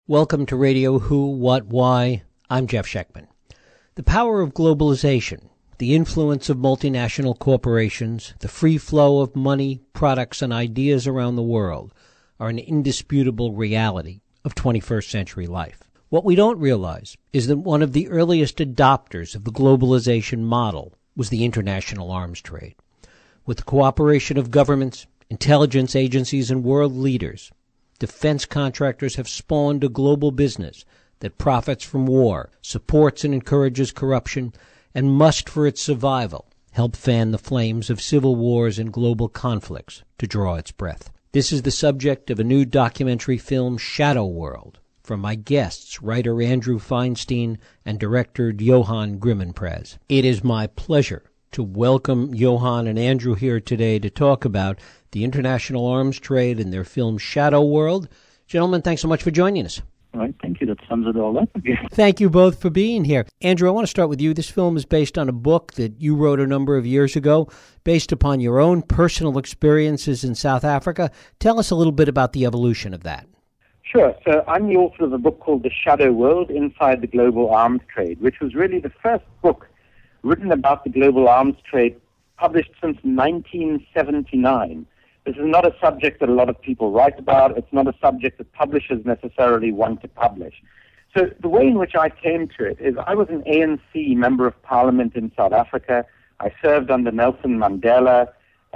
Welcome to Radio Who, What, Why. I'm Jeff Schechtman. The power of globalization, the influence of multinational corporations, the free flow of money, products, and ideas around the world are an indisputable reality of 21st century life. What we don't realize is that one of the earliest adopters of the globalization model was the international arms trade. With the cooperation of governments, intelligence agencies, and world leaders, defense contractors have spawned a global business that profits from war, supports and encourages corruption, and must, for its survival, help fan the flames of civil wars and global conflicts to draw its breath. This is the subject of a new documentary film, Shadow World, from my guests, writer Andrew Feinstein and director Johan Grimonprez. It is my pleasure to welcome Johan and Andrew here today to talk about the international arms trade and their film Shadow World. Gentlemen, thanks so much for joining us. All right, thank you. That sums it all up again. Thank you both for being here. Andrew, I want to start with you. This film is based on a book that you wrote a number of years ago, based upon your own personal experiences in South Africa. Tell us a little bit about the evolution of that. Sure. So I'm the author of a book called The Shadow World, Inside the Global Arms Trade, which was really the first book written about the global arms trade published since 1979. This is not a subject that a lot of people write about. It's not a subject that publishers necessarily want to publish. So the way in which I came to it is I was an ANC member of parliament in South Africa. I served under Nelson Mandela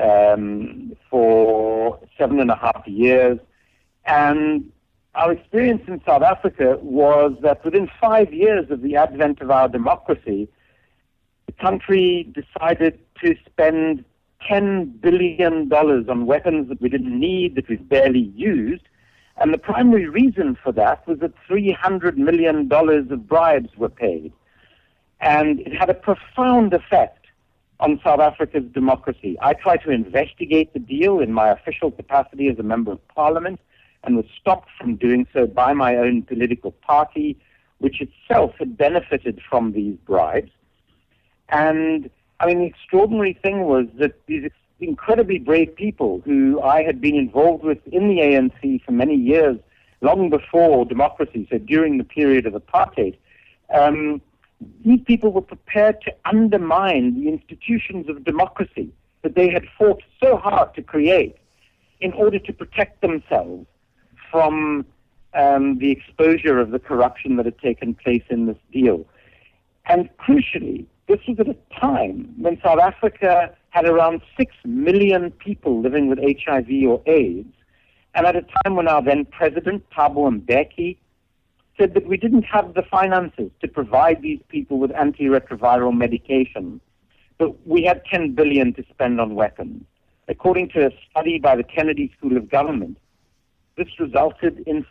for 7.5 years. And our experience in South Africa was that within 5 years of the advent of our democracy, the country decided to spend $10 billion on weapons that we didn't need, that we barely used. And the primary reason for that was that $300 million of bribes were paid. And it had a profound effect on South Africa's democracy. I tried to investigate the deal in my official capacity as a member of parliament and was stopped from doing so by my own political party, which itself had benefited from these bribes. And I mean, the extraordinary thing was that these incredibly brave people who I had been involved with in the ANC for many years, long before democracy, so during the period of apartheid, these people were prepared to undermine the institutions of democracy that they had fought so hard to create in order to protect themselves from the exposure of the corruption that had taken place in this deal. And crucially, this was at a time when South Africa had around 6 million people living with HIV or AIDS, and at a time when our then president, Thabo Mbeki, said that we didn't have the finances to provide these people with antiretroviral medication, but we had $10 billion to spend on weapons. According to a study by the Kennedy School of Government, this resulted in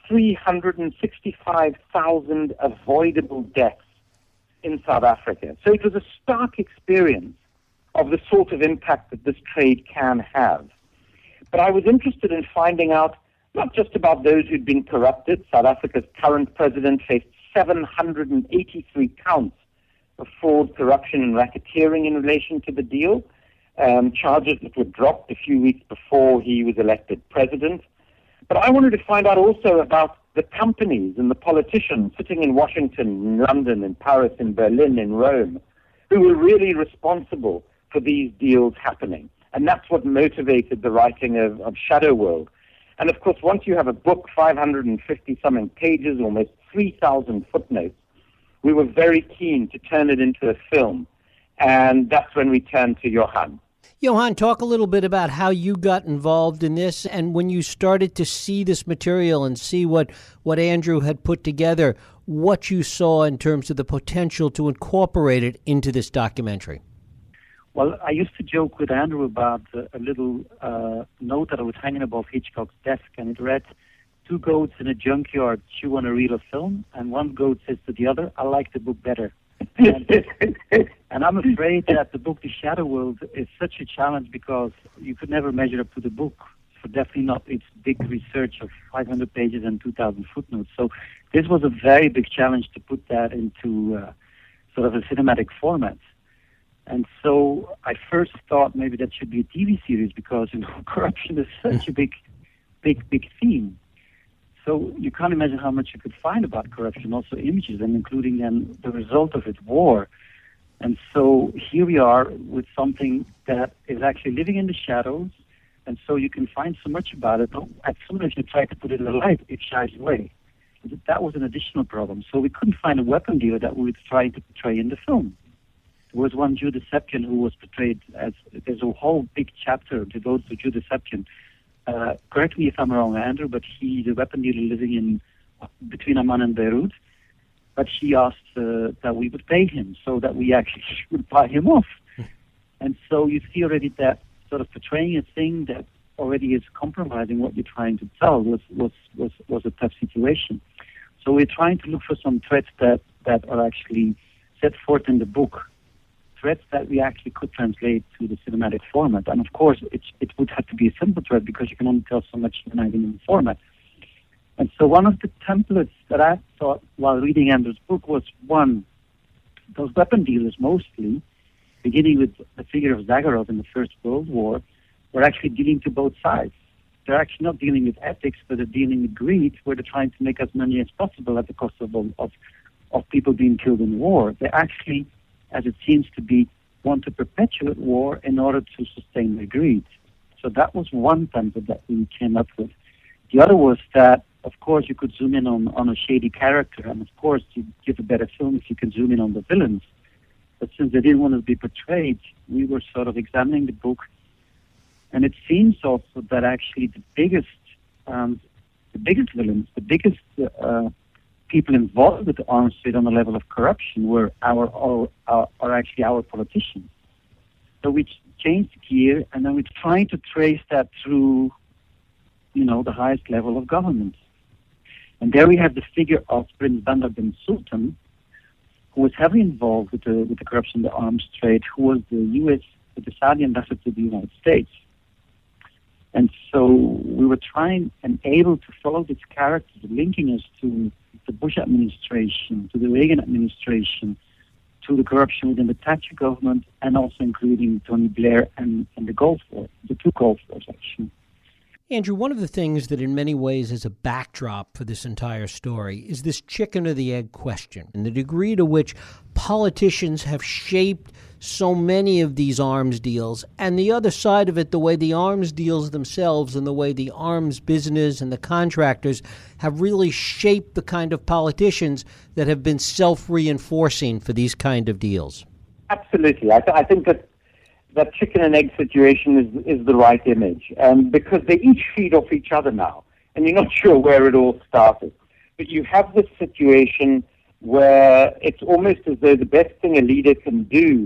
365,000 avoidable deaths in South Africa. So it was a stark experience of the sort of impact that this trade can have. But I was interested in finding out not just about those who'd been corrupted. South Africa's current president faced 783 counts of fraud, corruption, and racketeering in relation to the deal, charges that were dropped a few weeks before he was elected president. But I wanted to find out also about the companies and the politicians sitting in Washington, in London, in Paris, in Berlin, in Rome, who were really responsible for these deals happening. And that's what motivated the writing of Shadow World. And of course, once you have a book, 550-something pages, almost 3,000 footnotes, we were very keen to turn it into a film. And that's when we turned to Johan. Johan, talk a little bit about how you got involved in this and when you started to see this material and see what Andrew had put together, what you saw in terms of the potential to incorporate it into this documentary. Well, I used to joke with Andrew about a little note that I was hanging above Hitchcock's desk, and it read, 2 goats in a junkyard chew on a reel of film, and one goat says to the other, I like the book better. And I'm afraid that the book, The Shadow World, is such a challenge because you could never measure up to the book. So definitely not its big research of 500 pages and 2,000 footnotes. So this was a very big challenge to put that into sort of a cinematic format. And so I first thought maybe that should be a TV series because, corruption is such a big theme. So you can't imagine how much you could find about corruption, also images, and including then the result of it, war. And so here we are with something that is actually living in the shadows, and so you can find so much about it. As soon as you try to put it in the light, it shies away. That was an additional problem. So we couldn't find a weapon dealer that we were trying to portray in the film. There was one Jew Deception who was portrayed as, there's a whole big chapter devoted to Jew Deception. Correct me if I'm wrong, Andrew, but he's a weapon dealer living between Amman and Beirut. But he asked that we would pay him so that we actually would buy him off. And so you see already that sort of portraying a thing that already is compromising what you're trying to tell was a tough situation. So we're trying to look for some threads that are actually set forth in the book, threads that we actually could translate to the cinematic format. And of course, it would have to be a simple thread because you can only tell so much in a format. And so one of the templates that I thought while reading Andrew's book was, one, those weapon dealers mostly, beginning with the figure of Zagarov in the First World War, were actually dealing to both sides. They're actually not dealing with ethics, but they're dealing with greed, where they're trying to make as money as possible at the cost of people being killed in war. They actually, as it seems to be, want to perpetuate war in order to sustain their greed. So that was one template that we came up with. The other was that, of course, you could zoom in on a shady character, and of course, you give a better film if you can zoom in on the villains. But since they didn't want to be portrayed, we were sort of examining the book, and it seems also that actually the biggest villains, the biggest people involved with the arms trade on the level of corruption were actually our politicians. So we changed gear, and then we're trying to trace that through, the highest level of government. And there we have the figure of Prince Bandar bin Sultan, who was heavily involved with the corruption in the arms trade, who was the Saudi ambassador to the United States. And so we were trying and able to follow this character, linking us to the Bush administration, to the Reagan administration, to the corruption within the Thatcher government, and also including Tony Blair and the Gulf War, the two Gulf Wars, actually. Andrew, one of the things that in many ways is a backdrop for this entire story is this chicken or the egg question, and the degree to which politicians have shaped so many of these arms deals, and the other side of it, the way the arms deals themselves and the way the arms business and the contractors have really shaped the kind of politicians that have been self-reinforcing for these kind of deals. Absolutely. I think that chicken and egg situation is the right image, because they each feed off each other now, and you're not sure where it all started. But you have this situation where it's almost as though the best thing a leader can do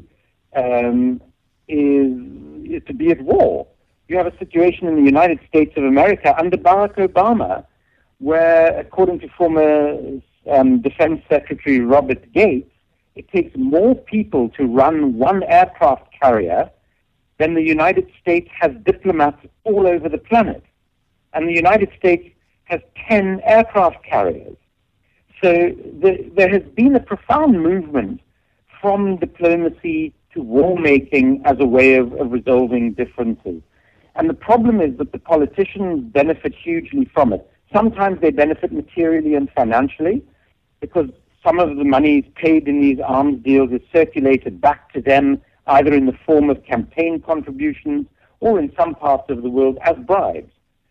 is to be at war. You have a situation in the United States of America under Barack Obama, where, according to former Defense Secretary Robert Gates, it takes more people to run one aircraft carrier than the United States has diplomats all over the planet. And the United States has 10 aircraft carriers. So there has been a profound movement from diplomacy to war-making as a way of resolving differences. And the problem is that the politicians benefit hugely from it. Sometimes they benefit materially and financially, because some of the money paid in these arms deals is circulated back to them, either in the form of campaign contributions or in some parts of the world as bribes,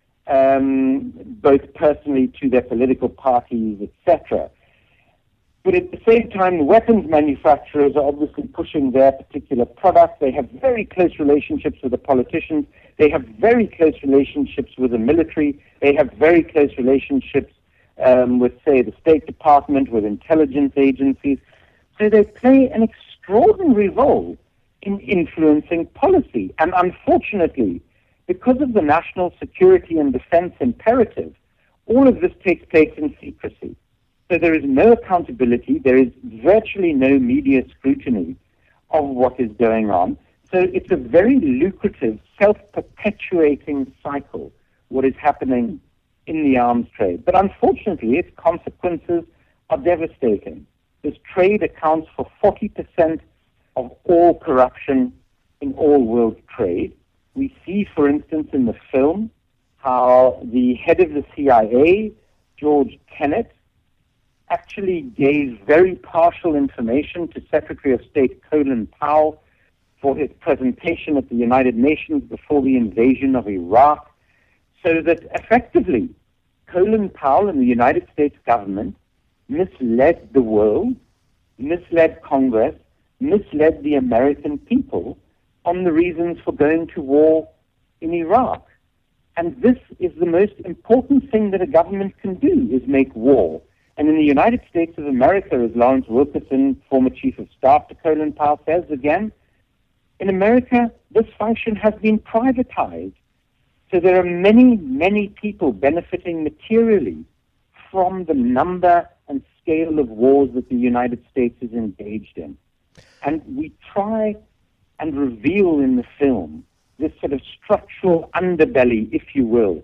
both personally to their political parties, etc. But at the same time, the weapons manufacturers are obviously pushing their particular product. They have very close relationships with the politicians. They have very close relationships with the military. They have very close relationships with, say, the State Department, with intelligence agencies. So they play an extraordinary role in influencing policy. And unfortunately, because of the national security and defense imperative, all of this takes place in secrecy. So there is no accountability. There is virtually no media scrutiny of what is going on. So it's a very lucrative, self-perpetuating cycle, what is happening in the arms trade. But unfortunately, its consequences are devastating. This trade accounts for 40% of all corruption in all world trade. We see, for instance, in the film, how the head of the CIA George Tenet, actually gave very partial information to Secretary of State Colin Powell for his presentation at the United Nations before the invasion of Iraq, so that effectively Colin Powell and the United States government misled the world, misled Congress, misled the American people on the reasons for going to war in Iraq. And this is the most important thing that a government can do, is make war. And in the United States of America, as Lawrence Wilkerson, former chief of staff to Colin Powell, says again, in America, this function has been privatized. So there are many, many people benefiting materially from the number and scale of wars that the United States is engaged in. And we try and reveal in the film this sort of structural underbelly, if you will,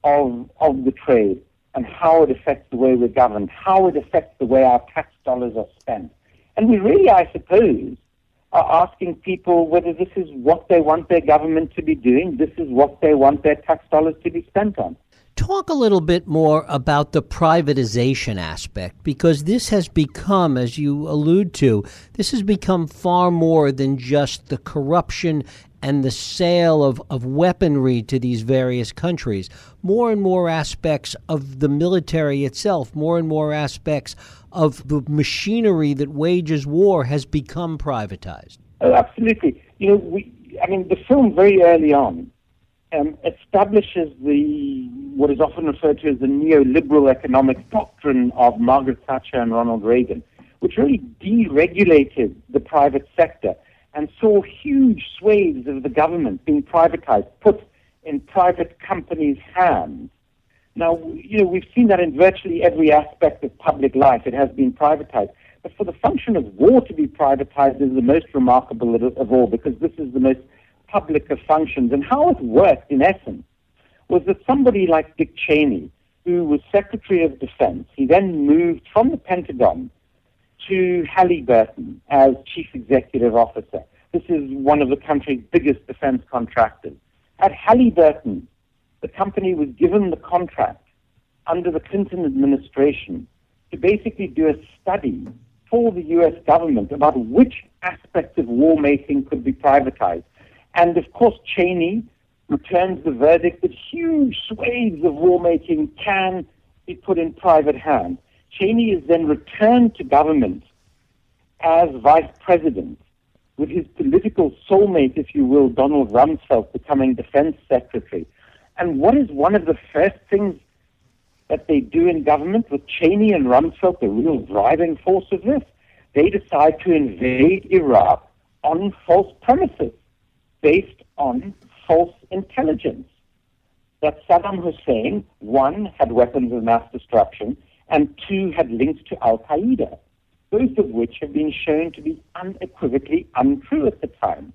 of the trade and how it affects the way we're governed, how it affects the way our tax dollars are spent. And we really, I suppose, are asking people whether this is what they want their government to be doing, this is what they want their tax dollars to be spent on. Talk a little bit more about the privatization aspect, because this has become, as you allude to, this has become far more than just the corruption and the sale of weaponry to these various countries. More and more aspects of the military itself, more and more aspects of the machinery that wages war has become privatized. Oh, absolutely. The film very early on establishes what is often referred to as the neoliberal economic doctrine of Margaret Thatcher and Ronald Reagan, which really deregulated the private sector and saw huge swathes of the government being privatized, put in private companies' hands. Now, we've seen that in virtually every aspect of public life. It has been privatized. But for the function of war to be privatized is the most remarkable of all, because this is the most public of functions. And how it worked, in essence, was that somebody like Dick Cheney, who was Secretary of Defense, he then moved from the Pentagon to Halliburton as Chief Executive Officer. This is one of the country's biggest defense contractors. At Halliburton, the company was given the contract under the Clinton administration to basically do a study for the U.S. government about which aspects of war making could be privatized. And of course, Cheney returns the verdict that huge swathes of war making can be put in private hands. Cheney is then returned to government as vice president, with his political soulmate, if you will, Donald Rumsfeld, becoming defense secretary. And what is one of the first things that they do in government with Cheney and Rumsfeld, the real driving force of this? They decide to invade Iraq on false premises, based on false intelligence. That Saddam Hussein, one, had weapons of mass destruction, and two, had links to Al-Qaeda, both of which have been shown to be unequivocally untrue at the time.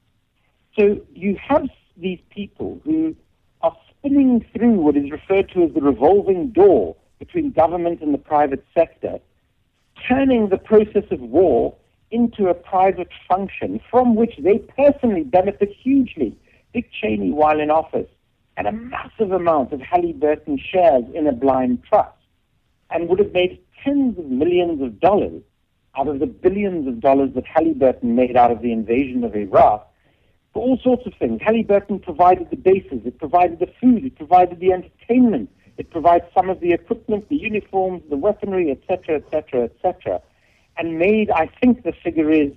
So you have these people who are spinning through what is referred to as the revolving door between government and the private sector, turning the process of war into a private function from which they personally benefit hugely. Dick Cheney, while in office, had a massive amount of Halliburton shares in a blind trust and would have made tens of millions of dollars out of the billions of dollars that Halliburton made out of the invasion of Iraq for all sorts of things. Halliburton provided the bases, it provided the food, it provided the entertainment, it provides some of the equipment, the uniforms, the weaponry, etc., etc., etc., and made, I think the figure is,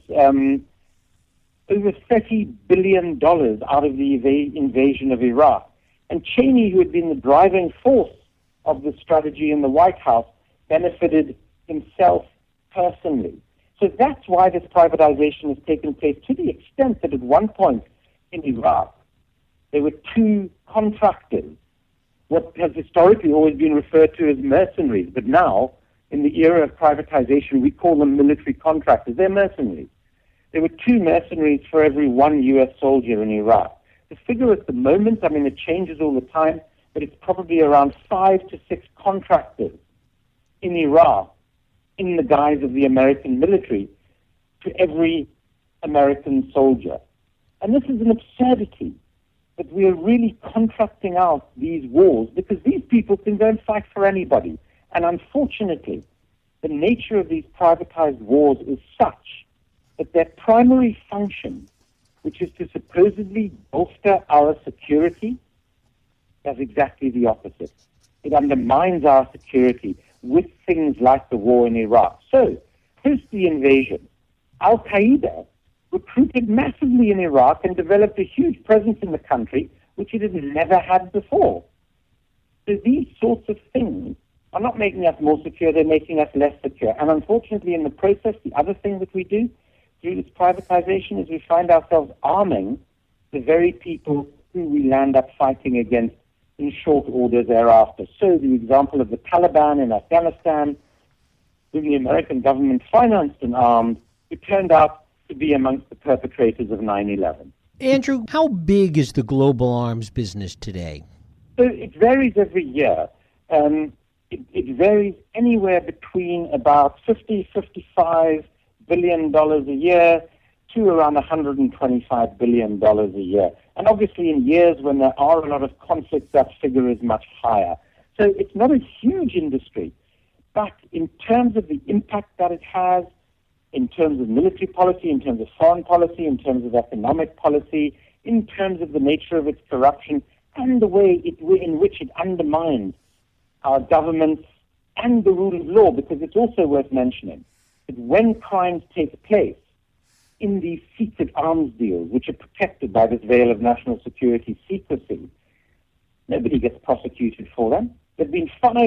over $30 billion out of the invasion of Iraq. And Cheney, who had been the driving force of the strategy in the White House, benefited himself personally. So that's why this privatization has taken place, to the extent that at one point in Iraq, there were two contractors, what has historically always been referred to as mercenaries, but now, in the era of privatization, we call them military contractors. They're mercenaries. There were two mercenaries for every one U.S. soldier in Iraq. The figure at the moment, it changes all the time, but it's probably around 5 to 6 contractors in Iraq in the guise of the American military to every American soldier. And this is an absurdity, that we are really contracting out these wars because these people can go and fight for anybody. And unfortunately, the nature of these privatized wars is such that their primary function, which is to supposedly bolster our security, does exactly the opposite. It undermines our security with things like the war in Iraq. So, post the invasion, Al-Qaeda recruited massively in Iraq and developed a huge presence in the country, which it had never had before. So these sorts of things are not making us more secure, they're making us less secure. And unfortunately, in the process, the other thing that we do through this privatization is we find ourselves arming the very people who we land up fighting against in short order thereafter. So the example of the Taliban in Afghanistan, who the American government financed and armed, who turned out to be amongst the perpetrators of 9/11. Andrew, how big is the global arms business today? So it varies every year. It varies anywhere between about $55 billion a year to around $125 billion a year. And obviously in years when there are a lot of conflicts, that figure is much higher. So it's not a huge industry, but in terms of the impact that it has, in terms of military policy, in terms of foreign policy, in terms of economic policy, in terms of the nature of its corruption, and the way in which it undermines our governments and the rule of law, because it's also worth mentioning that when crimes take place in these secret arms deals, which are protected by this veil of national security secrecy, nobody gets prosecuted for them. There have been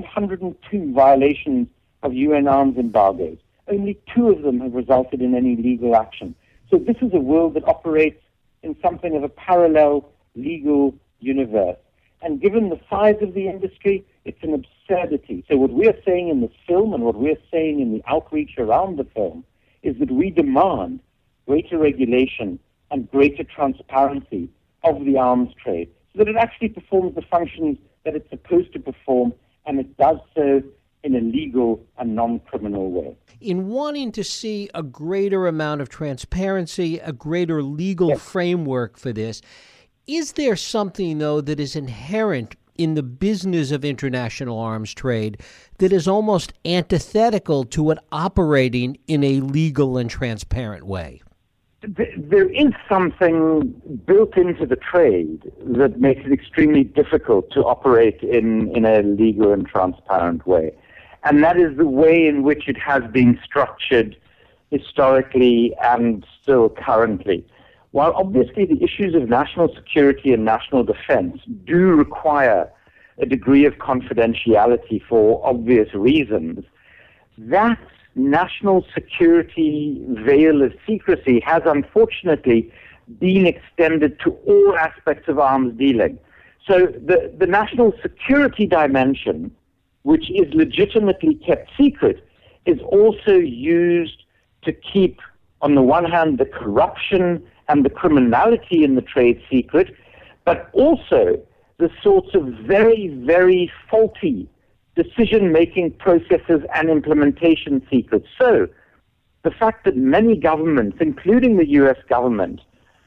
502 violations of UN arms embargoes. Only 2 of them have resulted in any legal action. So this is a world that operates in something of a parallel legal universe. And given the size of the industry, it's an absurdity. So what we're saying in this film and what we're saying in the outreach around the film is that we demand greater regulation and greater transparency of the arms trade so that it actually performs the functions that it's supposed to perform, and it does so in a legal and non-criminal way. In wanting to see a greater amount of transparency, a greater legal framework for this, is there something, though, that is inherent in the business of international arms trade that is almost antithetical to it operating in a legal and transparent way? There is something built into the trade that makes it extremely difficult to operate in a legal and transparent way. And that is the way in which it has been structured historically and still currently. While obviously the issues of national security and national defense do require a degree of confidentiality for obvious reasons, that national security veil of secrecy has unfortunately been extended to all aspects of arms dealing. So the national security dimension, which is legitimately kept secret, is also used to keep, on the one hand, the corruption and the criminality in the trade secret, but also the sorts of very, very faulty decision-making processes and implementation secrets. So the fact that many governments, including the U.S. government,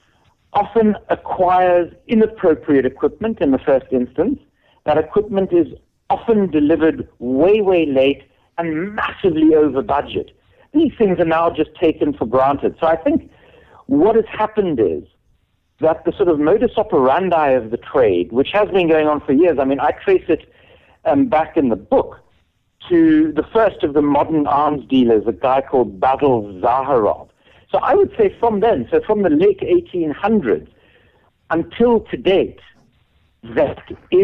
often acquires inappropriate equipment in the first instance, that equipment is often delivered way, way late and massively over budget. These things are now just taken for granted. So I think what has happened is that the sort of modus operandi of the trade, which has been going on for years, I mean, I trace it back in the book to the first of the modern arms dealers, a guy called Basil Zaharov. So I would say from then, so from the late 1800s until to date, that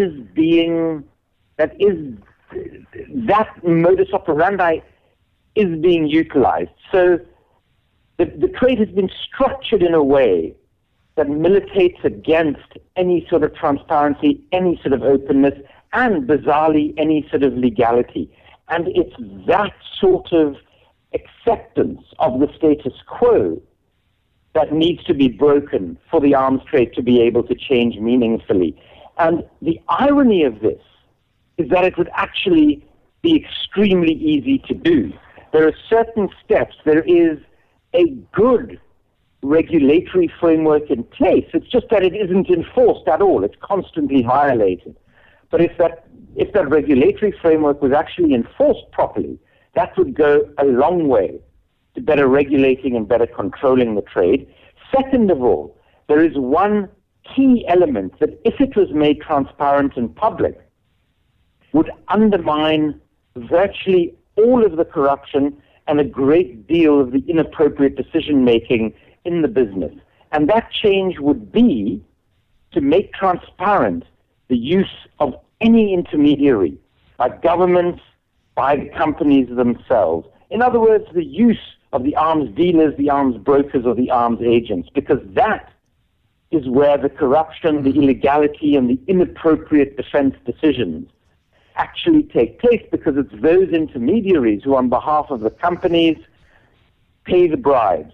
modus operandi is being utilized. So the trade has been structured in a way that militates against any sort of transparency, any sort of openness, and bizarrely, any sort of legality. And it's that sort of acceptance of the status quo that needs to be broken for the arms trade to be able to change meaningfully. And the irony of this is that it would actually be extremely easy to do. There are certain steps. There is a good regulatory framework in place. It's just that it isn't enforced at all. It's constantly violated. But it's that if that regulatory framework was actually enforced properly, that would go a long way to better regulating and better controlling the trade. Second of all, there is one key element that, if it was made transparent and public, would undermine virtually all of the corruption and a great deal of the inappropriate decision-making in the business. And that change would be to make transparent the use of any intermediary by governments, by the companies themselves. In other words, the use of the arms dealers, the arms brokers, or the arms agents, because that is where the corruption, the illegality, and the inappropriate defense decisions actually take place, because it's those intermediaries who, on behalf of the companies, pay the bribes,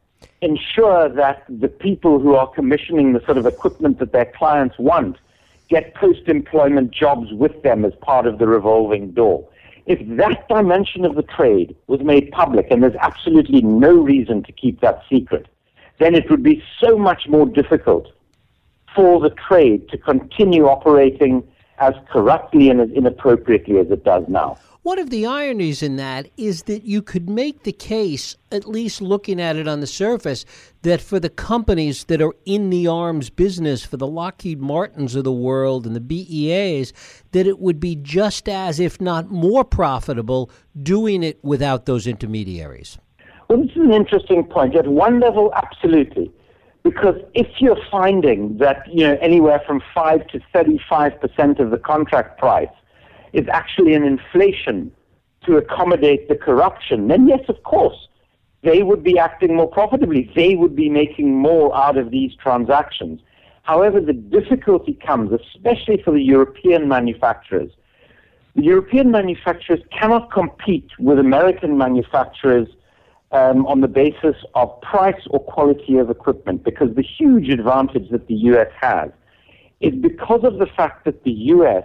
ensure that the people who are commissioning the sort of equipment that their clients want get post-employment jobs with them as part of the revolving door. If that dimension of the trade was made public, and there's absolutely no reason to keep that secret, then it would be so much more difficult for the trade to continue operating as corruptly and as inappropriately as it does now. One of the ironies in that is that you could make the case, at least looking at it on the surface, that for the companies that are in the arms business, for the Lockheed Martins of the world and the BEAs, that it would be just as, if not more profitable, doing it without those intermediaries. Well, this is an interesting point. At one level, absolutely. Because if you're finding that, anywhere from 5 to 35% of the contract price is actually an inflation to accommodate the corruption, then yes, of course, they would be acting more profitably. They would be making more out of these transactions. However, the difficulty comes, especially for the European manufacturers. The European manufacturers cannot compete with American manufacturers on the basis of price or quality of equipment, because the huge advantage that the U.S. has is because of the fact that the U.S.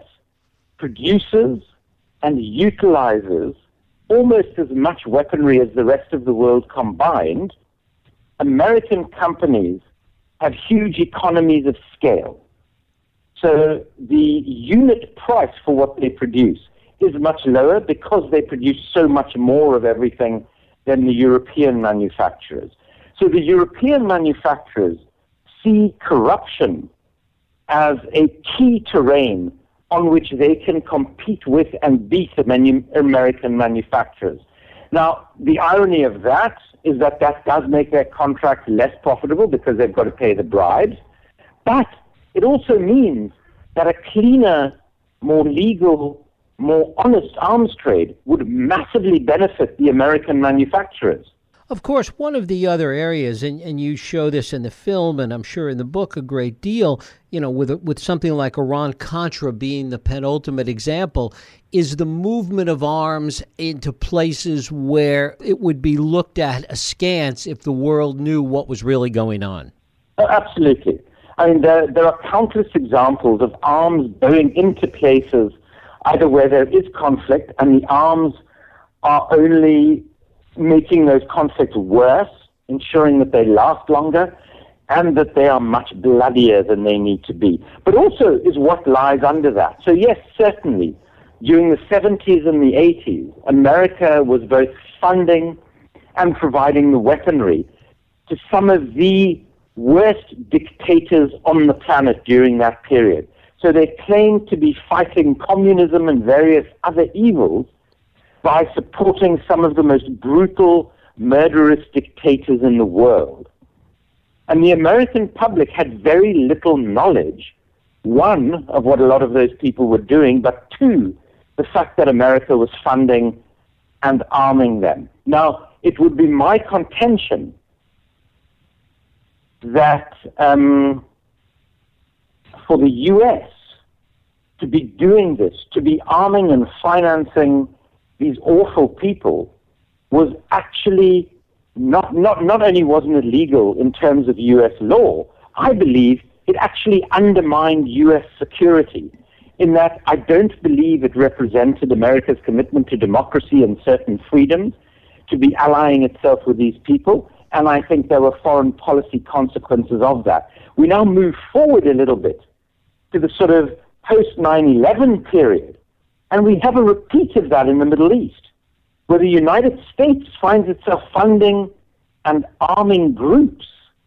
produces and utilizes almost as much weaponry as the rest of the world combined. American companies have huge economies of scale. So the unit price for what they produce is much lower because they produce so much more of everything than the European manufacturers. So the European manufacturers see corruption as a key terrain on which they can compete with and beat the American manufacturers. Now, the irony of that is that does make their contract less profitable because they've got to pay the bribes, but it also means that a cleaner, more legal, more honest arms trade would massively benefit the American manufacturers. Of course, one of the other areas, and you show this in the film and I'm sure in the book a great deal, with something like Iran-Contra being the penultimate example, is the movement of arms into places where it would be looked at askance if the world knew what was really going on. Absolutely. I mean, there are countless examples of arms going into places either where there is conflict and the arms are only making those conflicts worse, ensuring that they last longer, and that they are much bloodier than they need to be. But also is what lies under that. So yes, certainly, during the 70s and the 80s, America was both funding and providing the weaponry to some of the worst dictators on the planet during that period. So they claimed to be fighting communism and various other evils by supporting some of the most brutal, murderous dictators in the world. And the American public had very little knowledge, one, of what a lot of those people were doing, but two, the fact that America was funding and arming them. Now, it would be my contention that for the U.S. to be doing this, to be arming and financing these awful people, was actually not only wasn't it legal in terms of U.S. law, I believe it actually undermined U.S. security, in that I don't believe it represented America's commitment to democracy and certain freedoms to be allying itself with these people, and I think there were foreign policy consequences of that. We now move forward a little bit to the sort of post 9/11 period, And we have a repeat of that in the Middle East, where the United States finds itself funding and arming groups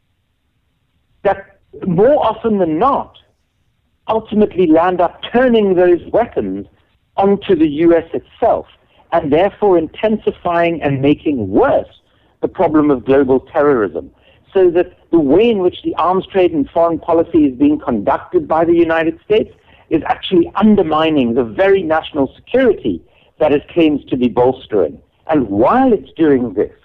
that more often than not ultimately land up turning those weapons onto the U.S. itself, and therefore intensifying and making worse the problem of global terrorism. So that the way in which the arms trade and foreign policy is being conducted by the United States is actually undermining the very national security that it claims to be bolstering. And while it's doing this,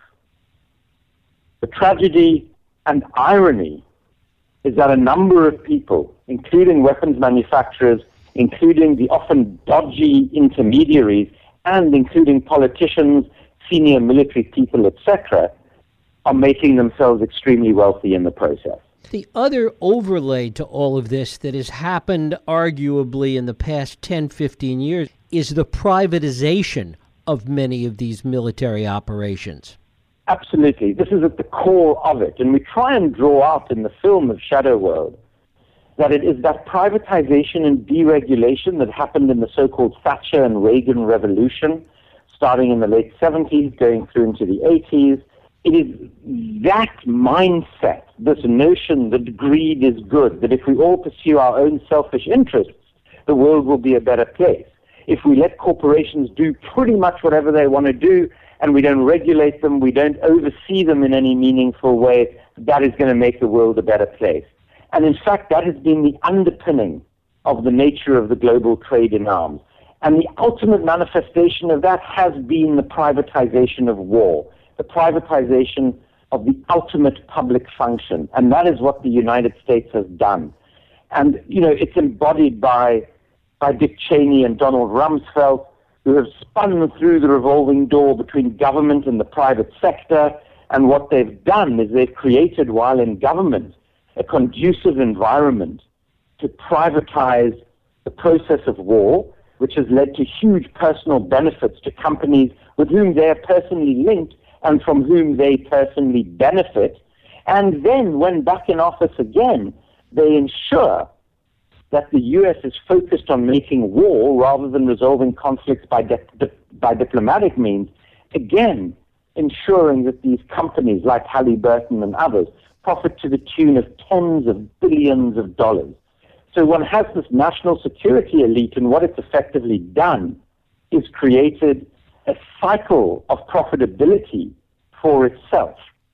the tragedy and irony is that a number of people, including weapons manufacturers, including the often dodgy intermediaries, and including politicians, senior military people, etc., are making themselves extremely wealthy in the process. The other overlay to all of this that has happened arguably in the past 10, 15 years is the privatization of many of these military operations. Absolutely. This is at the core of it. And we try and draw out in the film of Shadow World that it is that privatization and deregulation that happened in the so-called Thatcher and Reagan revolution, starting in the late 70s, going through into the 80s. It is that mindset, this notion that greed is good, that if we all pursue our own selfish interests, the world will be a better place. If we let corporations do pretty much whatever they want to do, and we don't regulate them, we don't oversee them in any meaningful way, that is going to make the world a better place. And in fact, that has been the underpinning of the nature of the global trade in arms. And the ultimate manifestation of that has been the privatization of war, the privatization of the ultimate public function. And that is what the United States has done. And, you know, it's embodied by Dick Cheney and Donald Rumsfeld, who have spun through the revolving door between government and the private sector. And what they've done is they've created, while in government, a conducive environment to privatize the process of war, which has led to huge personal benefits to companies with whom they are personally linked and from whom they personally benefit. And then, when back in office again, they ensure that the U.S. is focused on making war rather than resolving conflicts by diplomatic means, again, ensuring that these companies like Halliburton and others profit to the tune of tens of billions of dollars. So one has this national security elite, and what it's effectively done is created a cycle of profitability for itself.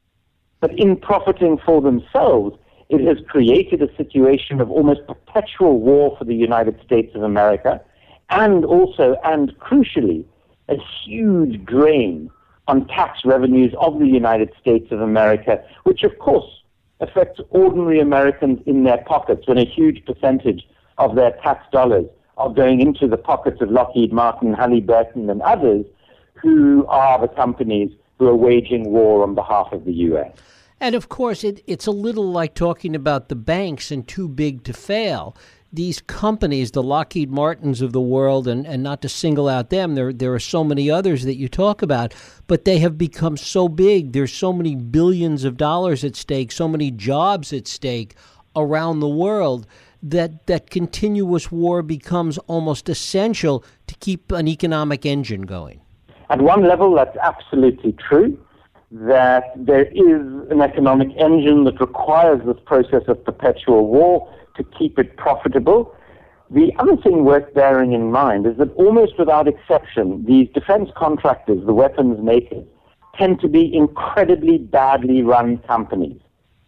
But in profiting for themselves, it has created a situation of almost perpetual war for the United States of America, and also, and crucially, a huge drain on tax revenues of the United States of America, which of course affects ordinary Americans in their pockets when a huge percentage of their tax dollars are going into the pockets of Lockheed Martin, Halliburton, and others, who are the companies who are waging war on behalf of the U.S. And, of course, it's a little like talking about the banks and too big to fail. These companies, the Lockheed Martins of the world, and not to single out them, there are so many others that you talk about, but they have become so big. There's so many billions of dollars at stake, so many jobs at stake around the world that continuous war becomes almost essential to keep an economic engine going. At one level, that's absolutely true, that there is an economic engine that requires this process of perpetual war to keep it profitable. The other thing worth bearing in mind is that almost without exception, these defense contractors, the weapons makers, tend to be incredibly badly run companies.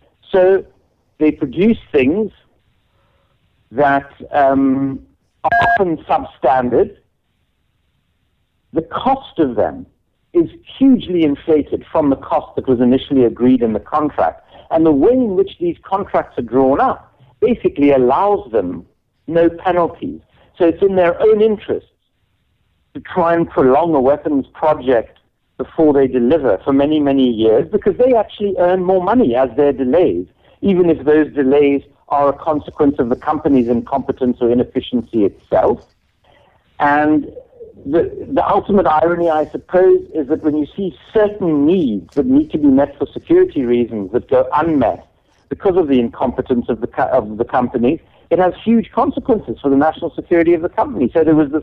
So they produce things that are often substandard. The cost of them is hugely inflated from the cost that was initially agreed in the contract. And the way in which these contracts are drawn up basically allows them no penalties. So it's in their own interests to try and prolong a weapons project before they deliver for many, many years, because they actually earn more money as their delays, even if those delays are a consequence of the company's incompetence or inefficiency itself. And the ultimate irony, I suppose, is that when you see certain needs that need to be met for security reasons that go unmet because of the incompetence of the company, it has huge consequences for the national security of the company. So there was this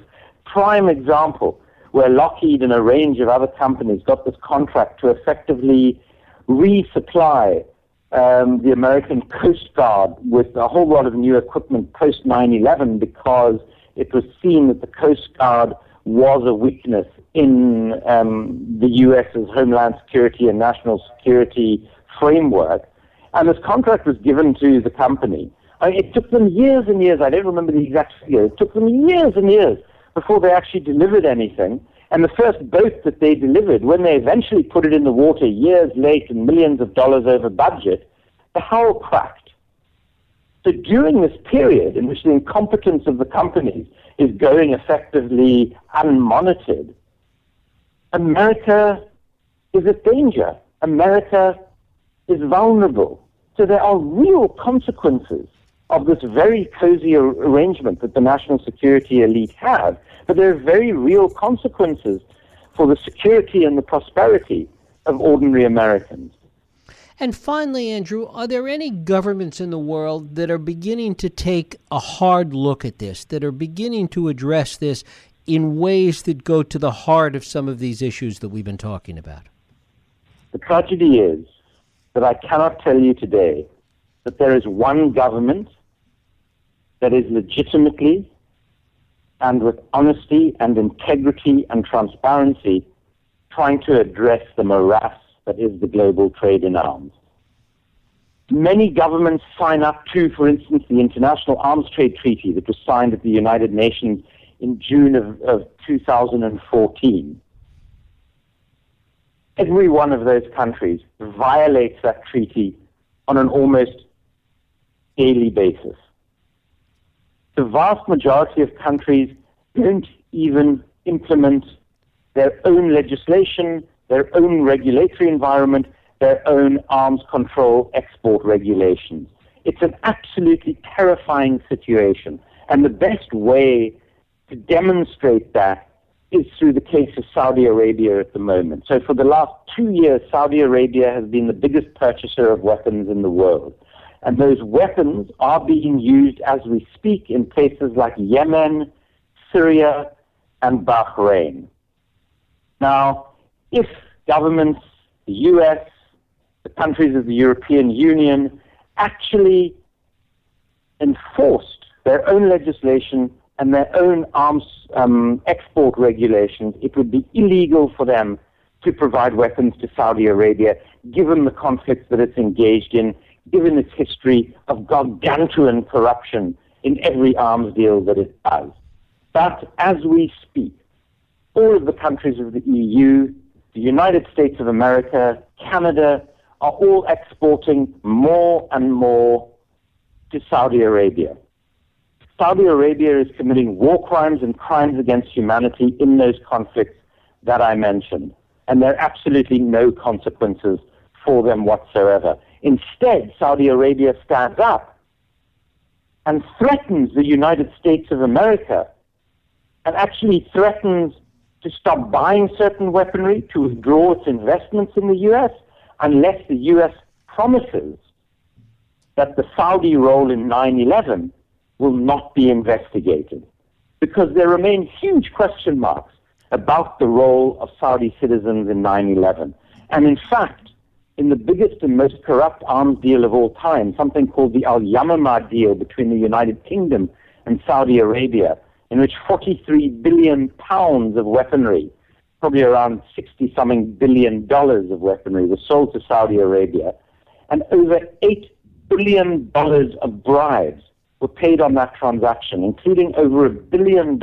prime example where Lockheed and a range of other companies got this contract to effectively resupply the American Coast Guard with a whole lot of new equipment post 9/11 because it was seen that the Coast Guard was a weakness in the U.S.'s homeland security and national security framework. And this contract was given to the company. It took them years and years. I don't remember the exact figure. It took them years and years before they actually delivered anything. And the first boat that they delivered, when they eventually put it in the water years late and millions of dollars over budget, the hull cracked. So during this period in which the incompetence of the companies is going effectively unmonitored, America is at danger. America is vulnerable. So there are real consequences of this very cozy arrangement that the national security elite have, but there are very real consequences for the security and the prosperity of ordinary Americans. And finally, Andrew, are there any governments in the world that are beginning to take a hard look at this, that are beginning to address this in ways that go to the heart of some of these issues that we've been talking about? The tragedy is that I cannot tell you today that there is one government that is legitimately and with honesty and integrity and transparency trying to address the morass that is the global trade in arms. Many governments sign up to, for instance, the International Arms Trade Treaty that was signed at the United Nations in June of 2014. Every one of those countries violates that treaty on an almost daily basis. The vast majority of countries don't even implement their own legislation, their own regulatory environment, their own arms control export regulations. It's an absolutely terrifying situation. And the best way to demonstrate that is through the case of Saudi Arabia at the moment. So for the last 2 years, Saudi Arabia has been the biggest purchaser of weapons in the world. And those weapons are being used as we speak in places like Yemen, Syria, and Bahrain. Now, if governments, the U.S., the countries of the European Union, actually enforced their own legislation and their own arms export regulations, it would be illegal for them to provide weapons to Saudi Arabia, given the conflicts that it's engaged in, given its history of gargantuan corruption in every arms deal that it does. But as we speak, all of the countries of the EU, the United States of America, Canada, are all exporting more and more to Saudi Arabia. Saudi Arabia is committing war crimes and crimes against humanity in those conflicts that I mentioned. And there are absolutely no consequences for them whatsoever. Instead, Saudi Arabia stands up and threatens the United States of America and actually threatens to stop buying certain weaponry, to withdraw its investments in the U.S., unless the U.S. promises that the Saudi role in 9/11 will not be investigated. Because there remain huge question marks about the role of Saudi citizens in 9/11. And in fact, in the biggest and most corrupt arms deal of all time, something called the Al-Yamamah deal between the United Kingdom and Saudi Arabia, in which 43 billion pounds of weaponry, probably around $60-something billion of weaponry, was sold to Saudi Arabia, and over $8 billion of bribes were paid on that transaction, including over $1 billion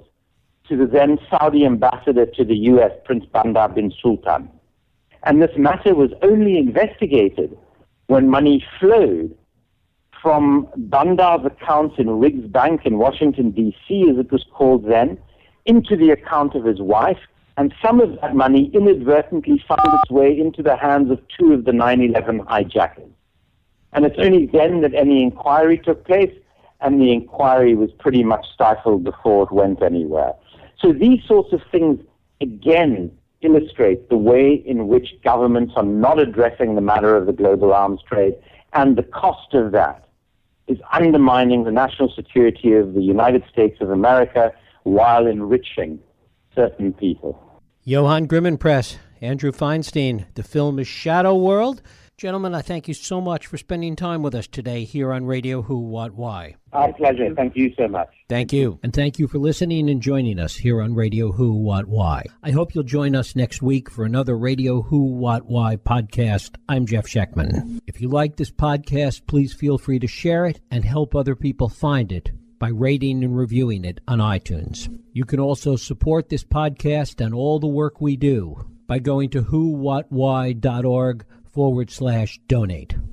to the then Saudi ambassador to the U.S., Prince Bandar bin Sultan. And this matter was only investigated when money flowed from Bandar's accounts in Riggs Bank in Washington, D.C., as it was called then, into the account of his wife, and some of that money inadvertently found its way into the hands of two of the 9/11 hijackers. And it's only then that any inquiry took place, and the inquiry was pretty much stifled before it went anywhere. So these sorts of things, again, illustrate the way in which governments are not addressing the matter of the global arms trade, and the cost of that is undermining the national security of the United States of America, while enriching certain people. Johann Grimmon Press, Andrew Feinstein. The film is Shadow World. Gentlemen, I thank you so much for spending time with us today here on Radio Who, What, Why. Our pleasure. Thank you so much. Thank you. And thank you for listening and joining us here on Radio Who, What, Why. I hope you'll join us next week for another Radio Who, What, Why podcast. I'm Jeff Sheckman. If you like this podcast, please feel free to share it and help other people find it by rating and reviewing it on iTunes. You can also support this podcast and all the work we do by going to whowhatwhy.org/donate.